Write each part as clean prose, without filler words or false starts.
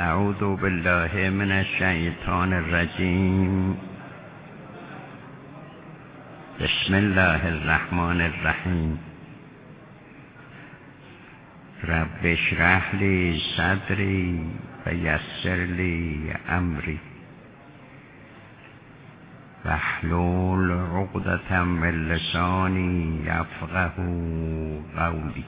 اعوذ بالله من الشیطان الرجیم. بسم الله الرحمن الرحیم. رب اشرح لی صدری و یسر لی امری واحلل عقدة من لسانی یفقهوا قولی.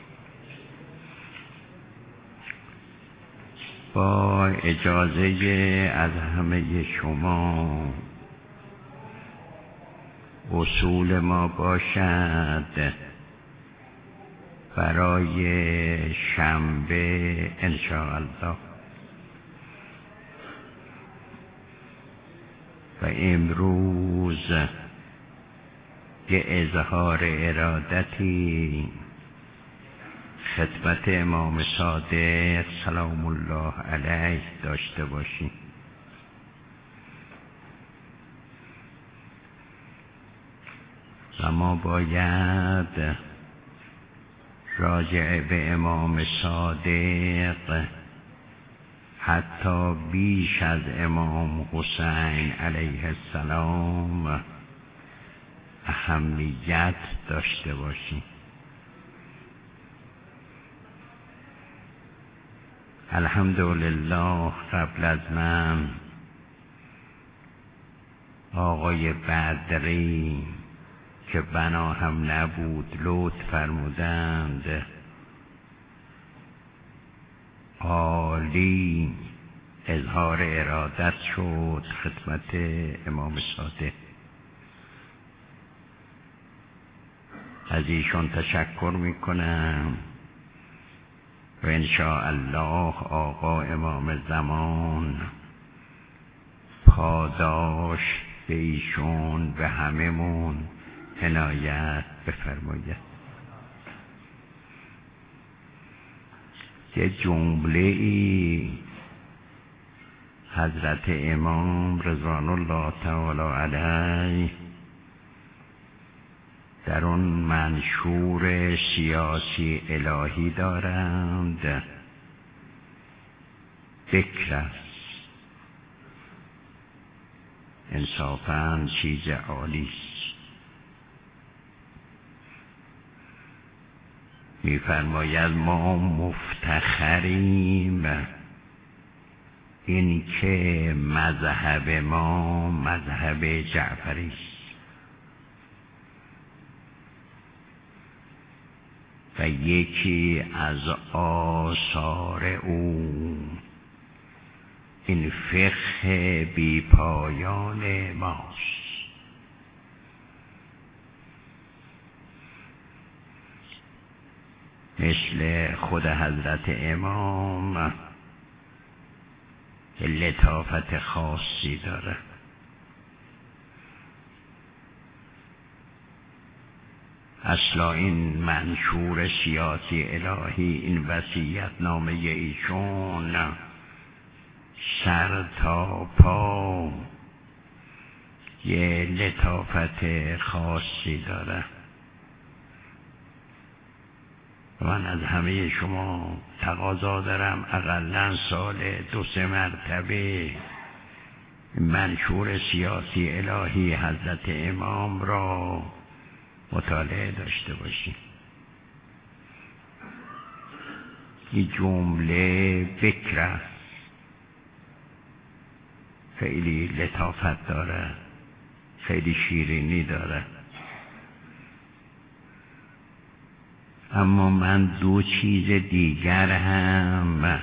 با اجازه از همه شما اصول ما باشد برای شنبه انشاءالله و امروز یه اظهار ارادتی خدمت امام صادق سلام الله علیه داشته باشیم. و ما باید راجع به امام صادق حتی بیش از امام حسین علیه السلام اهمیت داشته باشیم. الحمدلله قبل از من آقای بدری که بنا هم نبود لطف فرمودند عالی اظهار ارادت شد خدمت امام صادق. از ایشان تشکر میکنم و انشاءالله آقا امام زمان پاداش به ایشون به هممون عنایت بفرماید. یه جمله ای حضرت امام رضوان الله تعالی علیه در اون منشور سیاسی الهی دارند. بکر است، انصافاً چیز عالی است. می‌فرماید ما مفتخریم این که مذهب ما مذهب جعفری است و یکی از آثار او این فقه بی پایان ماست. مثل خود حضرت امام لطافت خاصی داره. اصلا این منشور سیاسی الهی، این وصیت نامه ایشون سر تا پا یه لطافت خاصی داره. من از همه شما تقاضا دارم اقلاً سال 2-3 مرتبه منشور سیاسی الهی حضرت امام را مطالعه داشته باشیم. این جمله بکر است، خیلی لطافت داره، خیلی شیرینی داره. اما من 2 چیز دیگر هم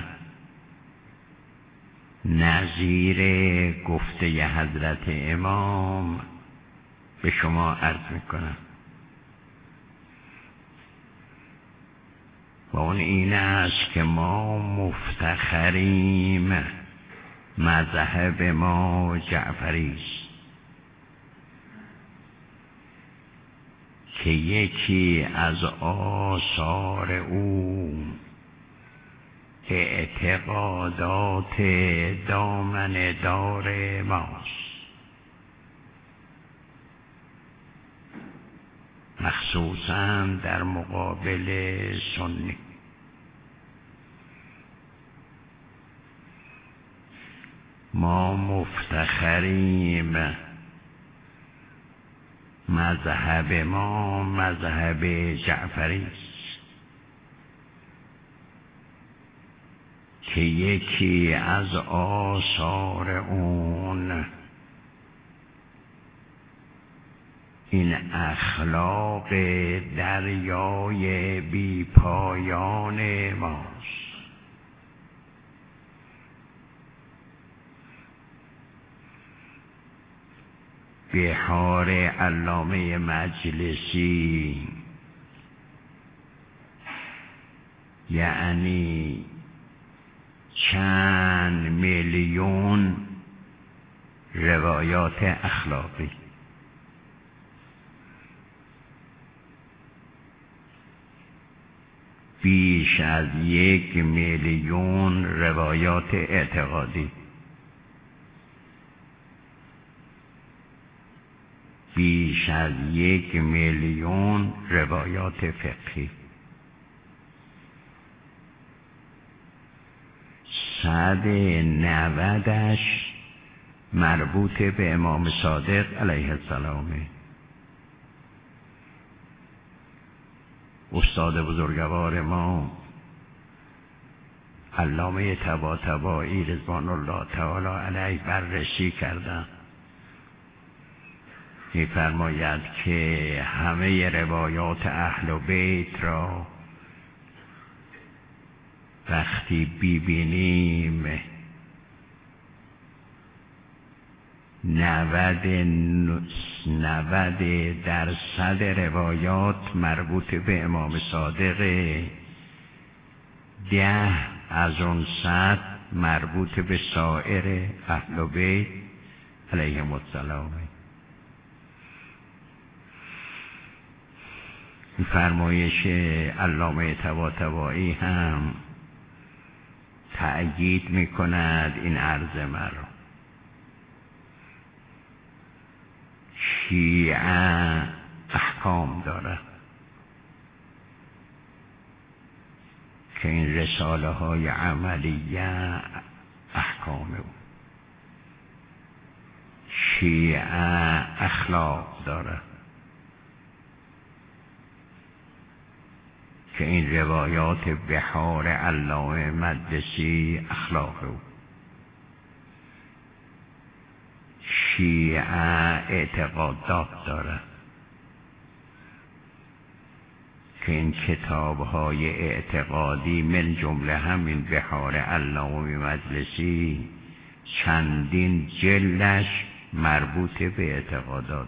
نظیر گفته حضرت امام به شما عرض میکنم و اون این است که ما مفتخریم مذهب ما جعفری است که یکی از آثار او اعتقادات دامن دار ماست، مخصوصاً در مقابل سنی. ما مفتخریم، مذهب ما مذهب جعفری است که یکی از آثار اون این اخلاق دریای بی پایان ماست. بحار علامه مجلسی یعنی چند میلیون روایات اخلاقی، بیش از 1 میلیون روایات اعتقادی، بیش از 1 میلیون روایات فقهی، 190 مربوط به امام صادق علیه السلام، استاد بزرگوار ما علامه طباطبایی رضوان الله تعالی علیه بررسی کردند. می‌فرماید که همه روایات اهل بیت را وقتی ببینیم 90% روایات مربوط به امام صادق، 10 از اون 100 مربوط به سایر اهل بیت علیهم السلام. این فرمایش علامه طباطبایی هم تأیید میکند این عرض مرا. شیعه احکام داره که این رساله های عملیه احکام او. شیعه اخلاق داره که این روایات بحار علامه مجلسی اخلاق او. شیعه اعتقادات داره که این کتاب‌های اعتقادی من جمله همین بحار علامه مجلسی چندین جلدش مربوط به اعتقادات.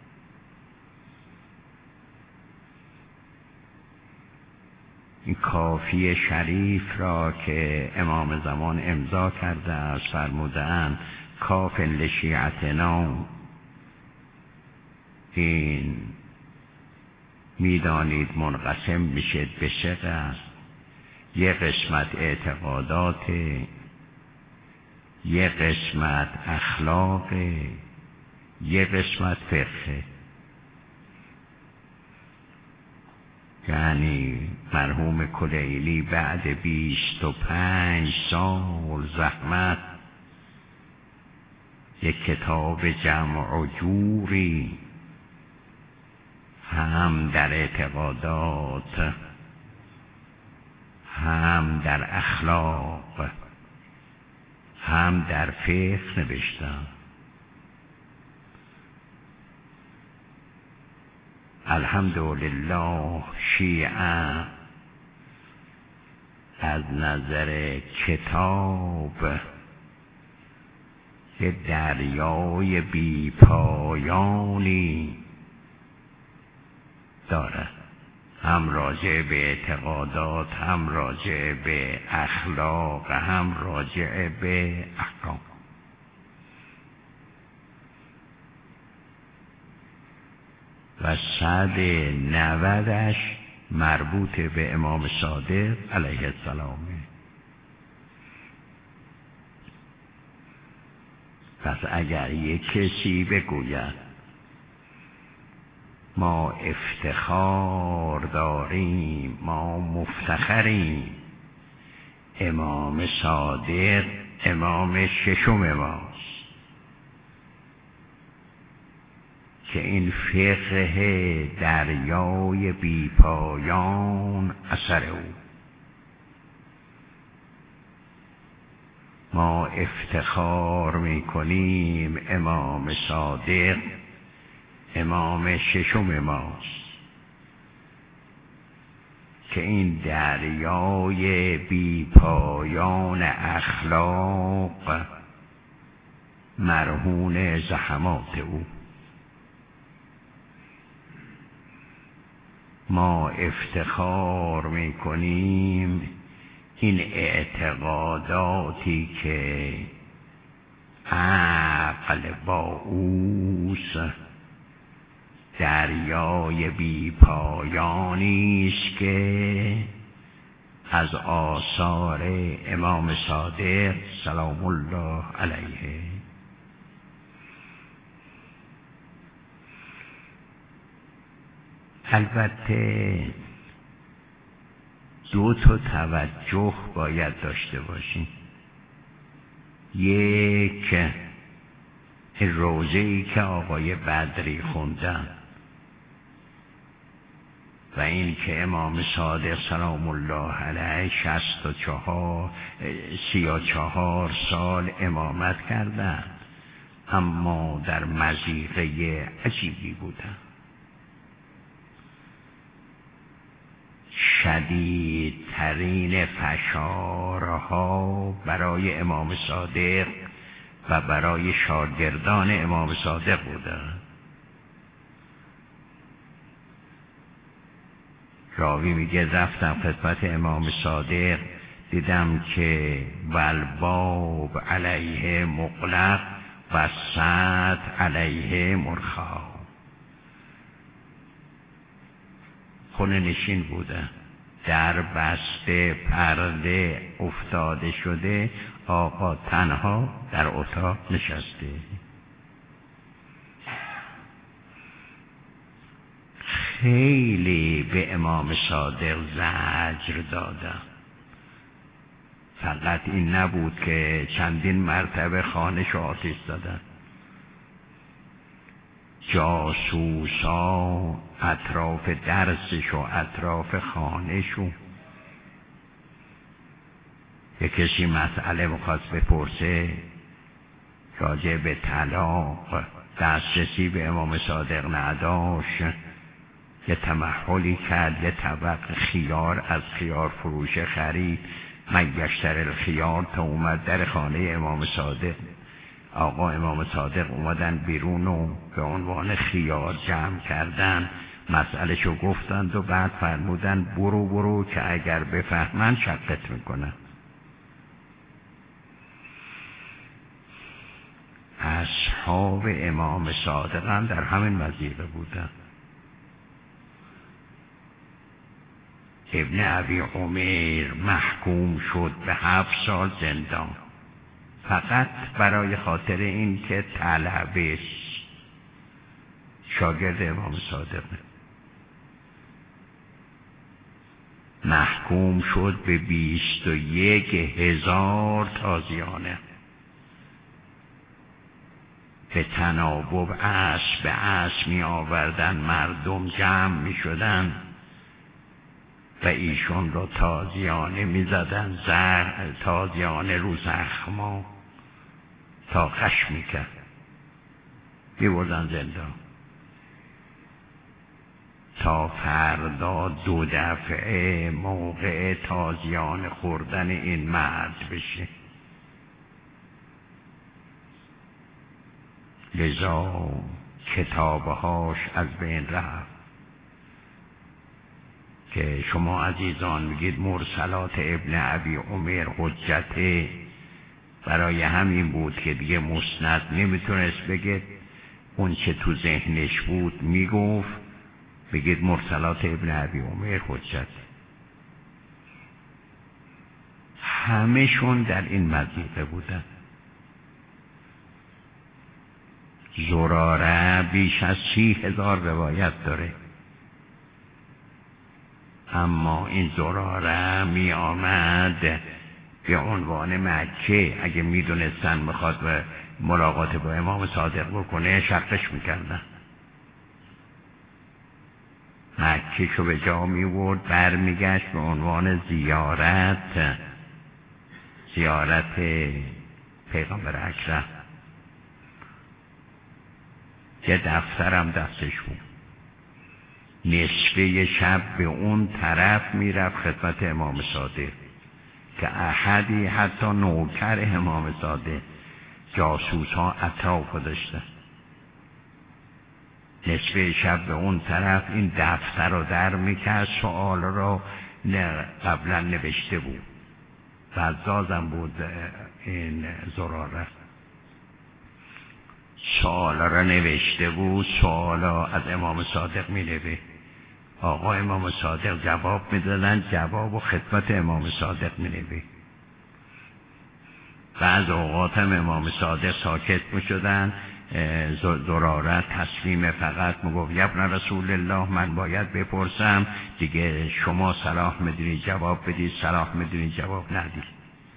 این کافی شریف را که امام زمان امضا کرده است فرمودند کاف لشیعتنا، این میدانید منقسم میشه به 3 قسم، یک قسمت اعتقادات، یک قسمت اخلاق، یک قسمت فقه. یعنی مرحوم کلیلی بعد 25 سال زحمت یک کتاب جمع و جوری هم در اعتقادات هم در اخلاق هم در فقه نوشتم. الحمدلله شیعه از نظر کتاب که دریای بی پایانی داره، هم راجع به اعتقادات، هم راجع به اخلاق، هم راجع به احکام. و 190 مربوط به امام صادق علیه السلام. پس اگر یک کسی بگوید ما افتخار داریم، ما مفتخریم، امام صادق امام ششم ماست که این فقه دریای بی پایان اثر او. ما افتخار میکنیم امام صادق امام ششم ماست که این دریای بی پایان اخلاق مرهون زحمات او. ما افتخار میکنیم این اعتقاداتی که عقل با اوست دریای بی پایانی است که از آثار امام صادق سلام الله علیه. البته دو تا توجه باید داشته باشیم. یک روزه‌ای که آقای بدری خوندن و این که امام صادق سلام الله علیه 34 سال امامت کردند، اما در مضیقه عجیبی بودند. شدیدترین فشارها برای امام صادق و برای شاگردان امام صادق بودند. راوی میگه رفتم خدمت امام صادق، دیدم که والباب علیه مغلق و سطح علیه مرخا. خونه نشین بودن، در بسته، پرده افتاده شده، آقا تنها در اتاق نشسته. خیلی به امام صادق زجر دادن. فقط این نبود که چندین مرتبه خانه‌شو آتش دادن. جاسوسا اطراف درسش و اطراف خانه‌شو. یک کسی مسئله می‌خواست بپرسه راجع به طلاق، دسترسی به امام صادق نداشت، یه تمحلی کرد، یه طبق خیار از خیار فروشه خرید، من یشتر الخیار، تا اومد در خانه امام صادق. آقا امام صادق اومدن بیرون و به عنوان خیار جمع کردن، مسئله شو گفتند و بعد فرمودن برو که اگر بفهمن شقت میکنن. اصحاب امام صادق هم در همین وضعیه بودن. ابن ابی عمیر محکوم شد به 7 سال زندان فقط برای خاطر این که طلبه شاگرد امام صادق. محکوم شد به 21,000 تازیانه. به تناوب اسب به اسب می آوردن، مردم جمع می شدن و ایشون رو تازیانه می زدن، تازیانه رو زخما تا خش می کرد، می بردن زندان تا فردا 2 دفعه موقع تازیانه خوردن این مرد بشه. لذا کتابهاش از بین رفت که شما عزیزان میگید مرسلات ابن ابی عمر حجته، برای همین بود که دیگه مسند نمیتونست بگه، اون چه تو ذهنش بود میگفت، بگید مرسلات ابن ابی عمر حجت. همه‌شون در این مضیقه بودن. زراره بیش از 30,000 روایت داره، اما این زراره می آمد به عنوان مکه اگه میدونستن میخواد ملاقات با امام صادق بکنه شرطش میکردن. مکه شو به جا میورد، برمیگشت به عنوان زیارت پیغمبر اکرم. یه دفترم دستش بود، نصفه شب به اون طرف میرفت خدمت امام صادق که احدی حتی نوکر امام صادق جاسوس ها اطراف داشتن. نصفه شب به اون طرف این دفتر رو در میکرد، سؤال رو قبلا نوشته بود، بزازم بود این زراره، سؤالا را نوشته بود، سؤالا از امام صادق می آقا امام صادق جواب میدادن، جواب و خدمت امام صادق می بعض اوقات هم امام صادق ساکت می شدن، زراره تسلیم فقط میگفت ابن رسول الله من باید بپرسم دیگه، شما صلاح میدونی جواب بدید، صلاح میدونی جواب ندید.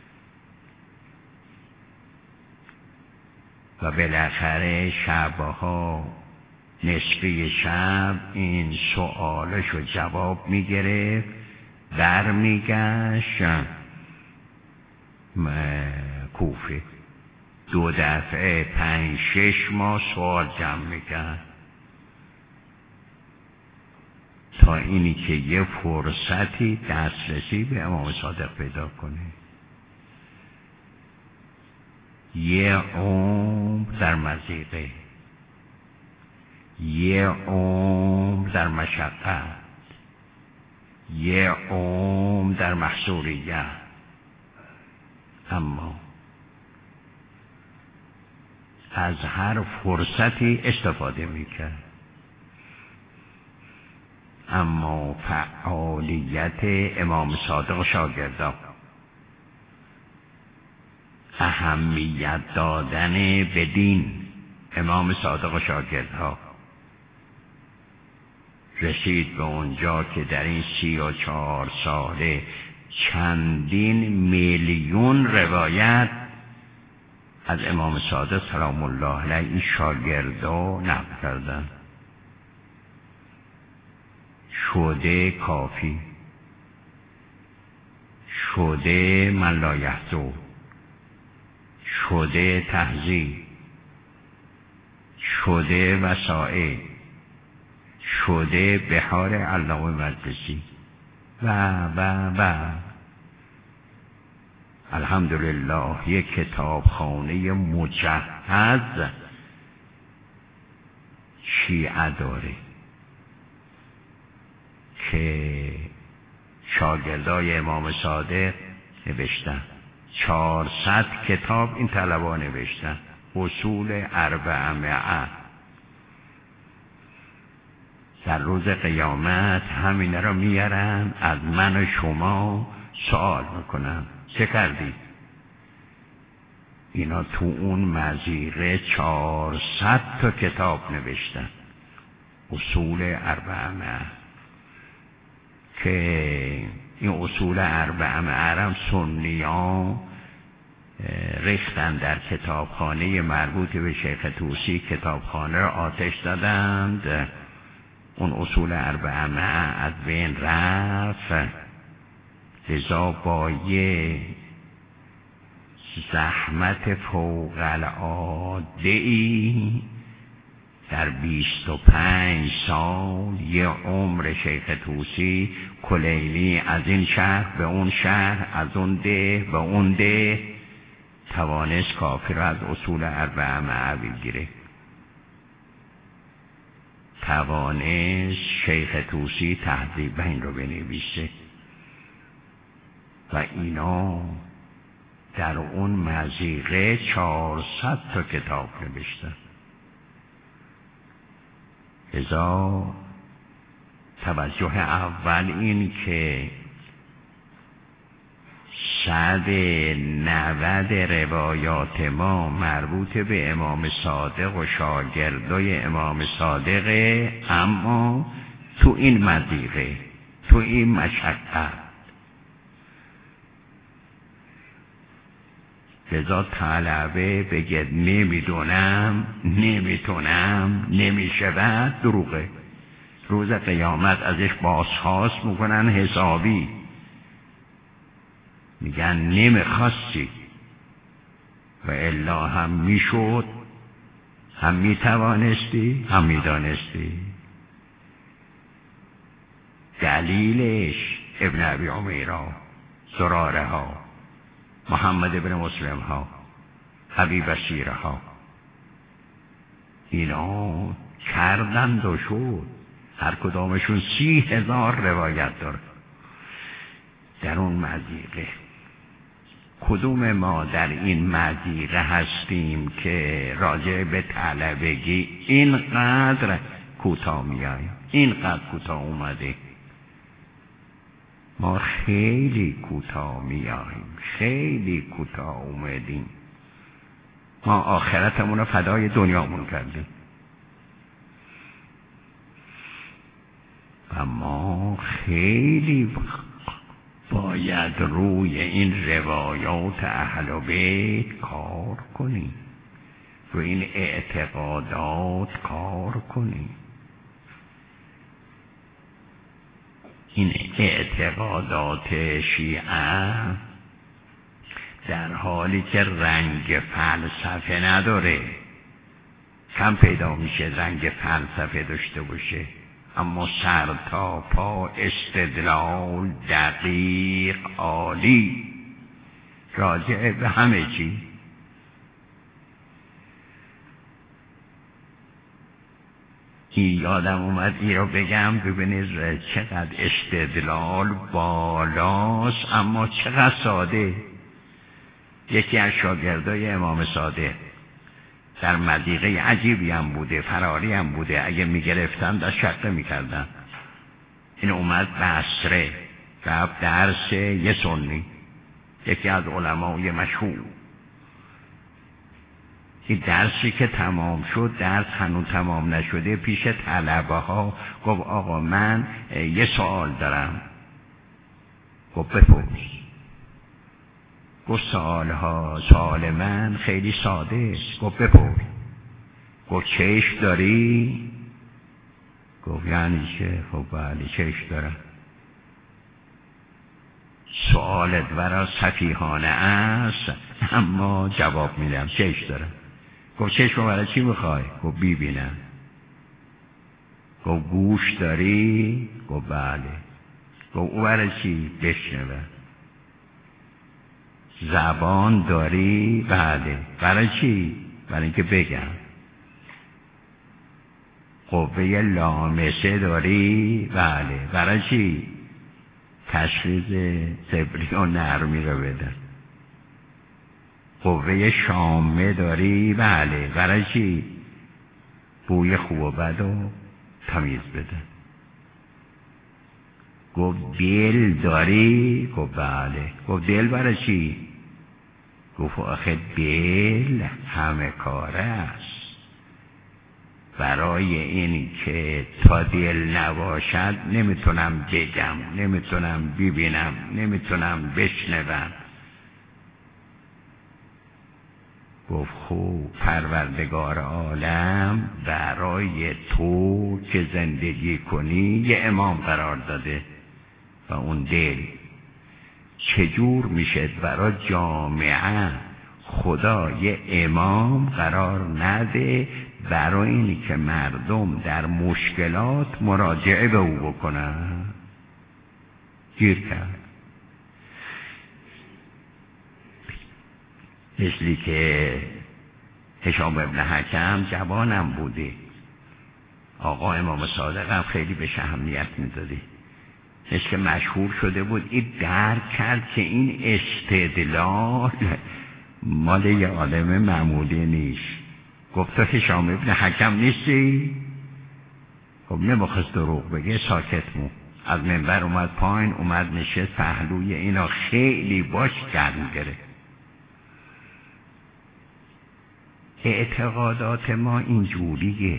و بالاخره شبها نصفه شب این سؤالشو جواب میگرفت، در میگشت کوفه، 2 دفعه 5-6 ماه سوال جمع میکرد تا اینی که یه فرصتی دسترسی به امام صادق پیدا کنه. یه عمر در مضیقه، یه عمر در مشقت، یه عمر در محصوریت، اما از هر فرصتی استفاده میکرد. اما فعالیت امام صادق و شاگردان، اهمیت دادن به دین امام صادق و شاگردها رسید به اونجا که در این 34 ساله چندین میلیون روایت از امام صادق سلام الله علیه این شاگردا نقل کردن. شده کافی، شده من لا یحزن، شده تهذیب، شده وسائل، شده بحار علامه مجلسی و الحمدلله یک کتابخانه مجهز شیعه داره که شاگردای امام صادق نوشتن. 400 کتاب این طلبا نوشتن، اصول 400. در روز قیامت همینه را میارن از من و شما سوال میکنن چه کردید؟ اینا تو اون مضیقه 400 تا کتاب نوشتن، اصول 400، که این اصول 400 هم سنی‌ها ریختن در کتابخانه مربوط به شیخ طوسی، کتابخانه را آتش دادند، اون اصول 400 از بین رفت. لذا با یه زحمت فوق العاده‌ای در 25 سال یه عمر شیخ طوسی کلیلی از این شهر به اون شهر، از اون ده به اون ده، توانست کافی را از اصول 400 بگیره. توانست شیخ طوسی تهذیب این رو بنویسه و اینا در اون مضیقه 400 تا کتاب نوشتن. لذا توجه اول این که 190 روایات ما مربوط به امام صادق و شاگردای امام صادقه، اما تو این مضیقه، تو این مشقت. لذا طلبه بگه نمیدونم، نمیتونم، نمیشود، دروغه. روز قیامت ازش بازخواست میکنن حسابی، میگن نمیخواستی و الا هم میشد، هم میتوانستی، هم میدانستی. دلیلش ابن ابی عمیرا، زراره ها، محمد ابن مسلم ها، ابی بصیره ها، اینا کردند و شد. هر کدامشون 30,000 روایت داره. در اون مضیقه کدوم ما در این مضیقه هستیم که راجع به طلبگی اینقدر کوتاه میاییم، اینقدر کوتاه اومده؟ ما خیلی کوتاه میاییم، خیلی کوتاه اومدیم. ما آخرتمون رو فدای دنیامون کردیم و ما خیلی باید روی این روایات اهل بیت کار کنیم، روی این اعتقادات کار کنیم. این اعتقادات شیعه در حالی که رنگ فلسفه نداره، کم پیدا میشه رنگ فلسفه داشته باشه، اما سر تا پا استدلال دقیق عالی راجع به همه چی. این یادم اومد این رو بگم، ببینید چقدر استدلال بالاست اما چقدر ساده. یکی از شاگردای امام صادق در مضیقه عجیبی هم بوده، فراری هم بوده، اگه میگرفتن دست شقه میکردن. این اومد بصره رفت درس یه سنی، یکی از علمای مشهور. این درسی که تمام شد، درس هنوز تمام نشده، پیش طلبه ها گفت آقا من یه سوال دارم. گفت بپرس. گفت سوال من خیلی ساده است. گفت بپرس. گفت چشم داری؟ گفت یعنی چه؟ خب بله چشم دارم. سوالت برا سفیهانه است اما جواب میدم، چشم دارم. گفت چشم برای چی میخوای؟ گفت ببینم. گفت گوش داری؟ گفت بله. گفت او برای چی؟ بشنوم. زبان داری؟ بله. برای چی؟ برای اینکه بگم. قوه لامسه داری؟ بله. برای چی؟ تشخیص صبری و نرمی رو بده. قوه شامه داری؟ بله. برای چی؟ بوی خوب و بد و تمیز بده. گفت دل داری؟ گفت بله. گفت دل برای چی؟ گفت آخه دل همه کاره است. برای این که تا دل نباشد نمیتونم بگم، نمیتونم ببینم، نمیتونم بشنوم. گفت خوب پروردگار عالم برای تو که زندگی کنی یه امام قرار داده و اون دل. چجور میشه برای جامعه خدا یه امام قرار نده برای اینی که مردم در مشکلات مراجعه به او بکنن؟ گیر کرد. مثلی که هشام ابن حکم جوانم بوده، آقا امام صادق هم خیلی بهش اهمیت میداده، مثل که مشهور شده بود. این درک کرد که این استدلال مال یه عالم معمولی نیست. گفت تو هشام ابن حکم نیستی؟ خب نمیخواست دروغ بگه، ساکت مون. از منبر اومد پایین، اومد نشست پهلوی اینا، خیلی باش گرم گرفت. اعتقادات ما اینجوریه،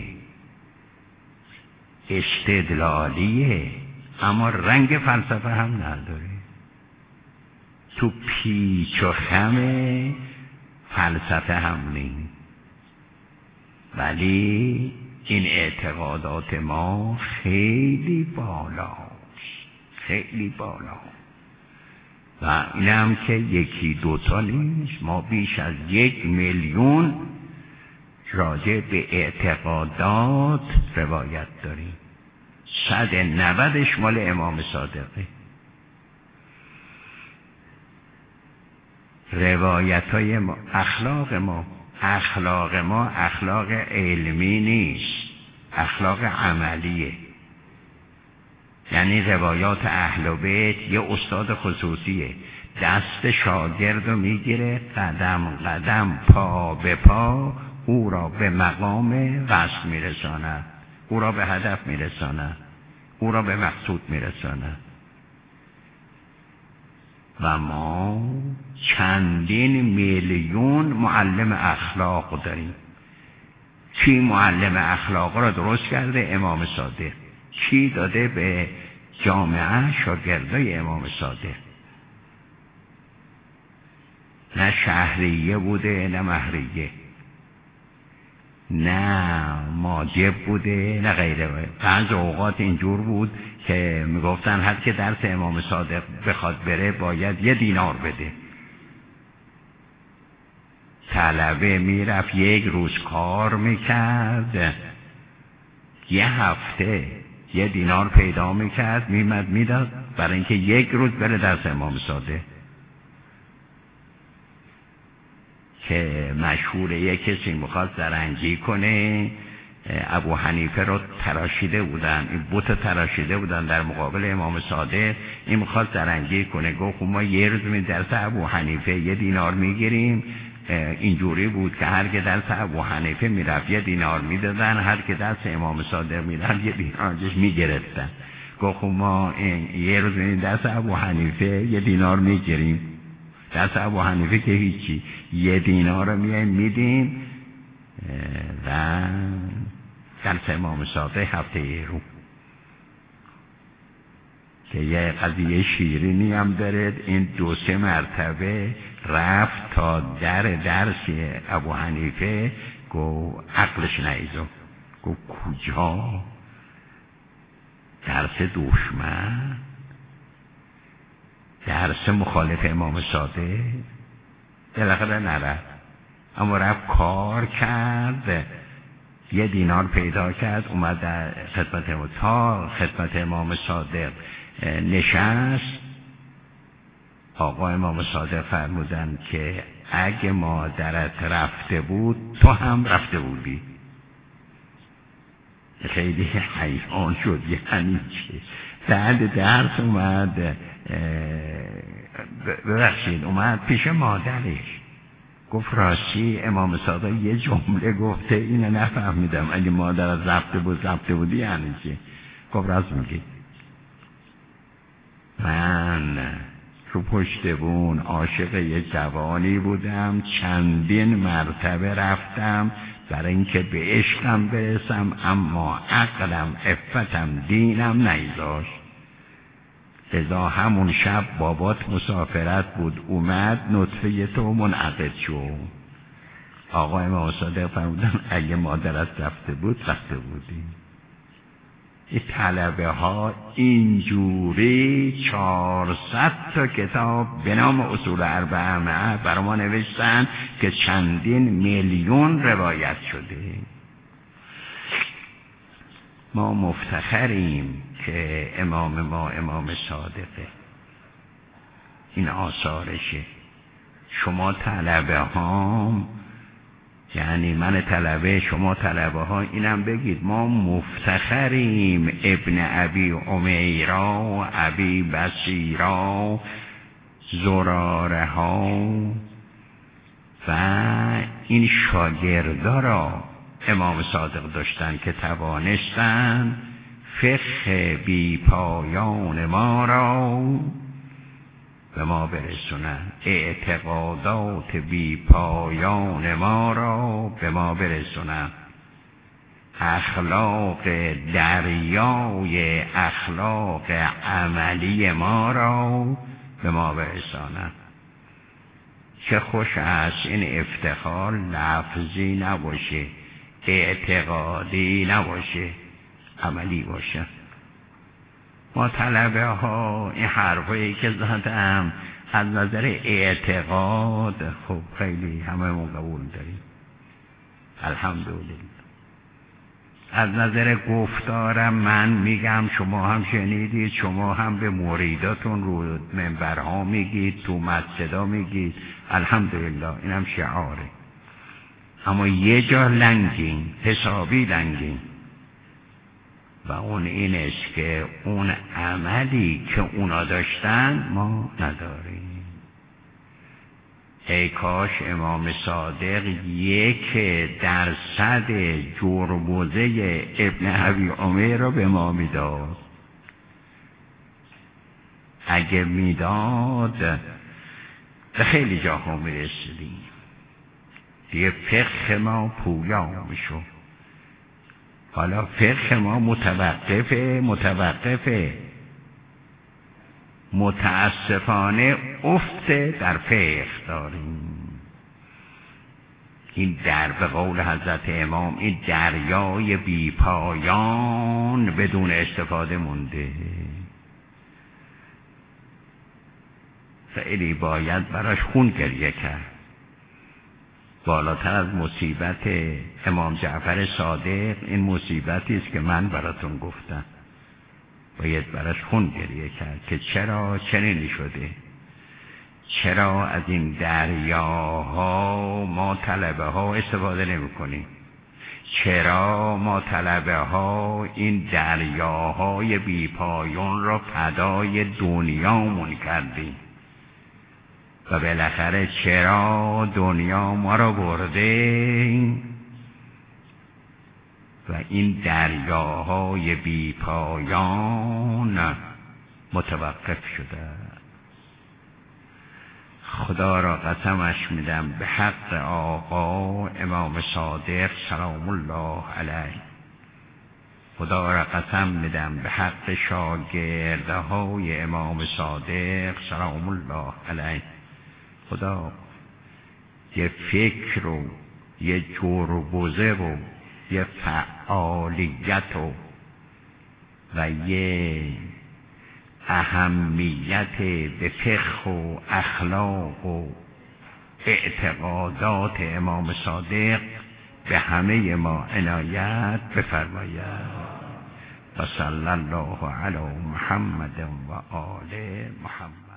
استدلالیه، اما رنگ فلسفه هم نداره. تو پیچ و خم فلسفه هم نیست، ولی این اعتقادات ما خیلی بالاست، خیلی بالا. و اینم که یکی دوتا نیست، ما بیش از 1 میلیون راجع به اعتقادات روایت داریم. 190 مال امام صادقه. روایت های ما، اخلاق ما اخلاق علمی نیست، اخلاق عملیه. یعنی روایات اهل بیت یه استاد خصوصیه، دست شاگرد رو میگیره، قدم قدم پا به پا او را به مقام قصد میرساند، او را به هدف میرساند، او را به مقصود میرساند. و ما چندین میلیون معلم اخلاق داریم. کی معلم اخلاق را درست کرده؟ امام صادق. کی داده به جامعه شاگردای امام صادق؟ نه شهریه بوده نه مهریه، نه ماجب بوده نه غیره. بعض اوقات اینجور بود که میگفتن هر که درس امام صادق بخواد بره باید 1 دینار بده. طلبه میرفت 1 روز کار میکرد، 1 هفته 1 دینار پیدا میکرد، میمد میداد برای اینکه 1 روز بره درس امام صادق. که مشهوره یک کسی میخواد زرنگی کنه، ابو حنیفه رو تراشیده بودن، این بت تراشیده بودن در مقابل امام صادق. این میخواد زرنگی کنه، گفت ما 1 روز می درس ابو حنیفه 1 دینار میگیریم. اینجوری بود که هر که درس ابو حنیفه میرفت 1 دینار میدادن، هر که درس امام صادق میرفت 1 دینار میگرفتن. گفت ما 1 روز می درس ابو حنیفه 1 دینار میگیریم، درس ابو حنیفه که هیچی، 1 دینار رو میایم میدیم و درس امام صادق هفته رو. که یه قضیه شیرینی هم داره، این 2-3 مرتبه رفت تا درس ابو حنیفه، گو عقلش نیزو، گو کجا؟ درس دشمن، درس مخالف امام صادق. بالاخره نرفت، اما رفت کار کرد، 1 دینار پیدا کرد، اومد در خدمت امام صادق نشست. آقا امام صادق فرمودن که اگه مادرت رفته بود تو هم رفته بودی. خیلی حیران شد، یعنی چه؟ بعد درس اومد، ببخشید، اومد پیش مادرش، گفت راستی امام صادق یه جمله گفته اینو نفهمیدم، اگه مادرت رفته بودی یعنی چه؟ گفت راست میگی، من رو پشت بون عاشق یه جوانی بودم، چندین مرتبه رفتم برای اینکه به عشقم برسم، اما عقلم عفتم دینم نیذاشت. لذا همون شب بابات مسافرت بود، اومد نطفه تو منعقد شد. آقا امام صادق فرمودن اگه مادرت رفته بودی. این طلبه ها اینجوری 400 تا کتاب به نام اصول اربعه برای ما نوشتن که چندین میلیون روایت شده. ما مفتخریم که امام ما امام صادقه، این آثارشه. شما طلبه ها، یعنی من طلبه، شما طلبه ها، اینم بگید ما مفتخریم ابن ابی عمیرا، ابی بصیرا، زراره ها و این شاگردا را امام صادق داشتن که توانستن فقه بی پایان ما را به ما برسونن، اعتقادات بی پایان ما را به ما برسونن، اخلاق دریای اخلاق عملی ما را به ما برسانن. چه خوش است این افتخار لفظی نباشه، اعتقادی نباشه، عملی باشه. ما طلبه ها این حرفایی که زدم از نظر اعتقاد خب خیلی همه قبول داریم، الحمدلله. از نظر گفتارم من میگم، شما هم شنیدید، شما هم به مریداتون رو منبرها میگید، تو مسجدا میگید، الحمدلله، اینم شعاره. اما یه جا لنگین، حسابی لنگین، و اون این است که اون عملی که اونا داشتن ما نداریم. ای کاش امام صادق 1% جربوزه ابن ابی عمر را به ما میداد. اگه میداد به خیلی جاها میرسیدیم، دیگه فقه ما پویا میشو. حالا فقه ما متوقفه، متاسفانه افت در فقه داریم. این در به قول حضرت امام این دریای بی پایان بدون استفاده مونده. خیلی باید براش خون گریه کرد. بالاتر از مصیبت امام جعفر صادق این مصیبتی است که من براتون گفتم. باید براش خون گریه کرد که چرا چنین شده، چرا از این دریاها ما طلبه ها استفاده نمی کنیم، چرا ما طلبه ها این دریاهای بی پایان را فدای دنیامون کردیم و بالاخره چرا دنیا ما را برده و این دریاهای بی پایان متوقف شده. خدا را قسمش میدم به حق آقا امام صادق سلام الله علیه، خدا را قسم میدم به حق شاگرده های امام صادق سلام الله علیه. خدا یه فکر و یه جربوزه و یه فعالیت و یه اهمیت به فقه و اخلاق و اعتقادات امام صادق به همه ما عنایت بفرماید. و صلی الله علی محمد و آل محمد.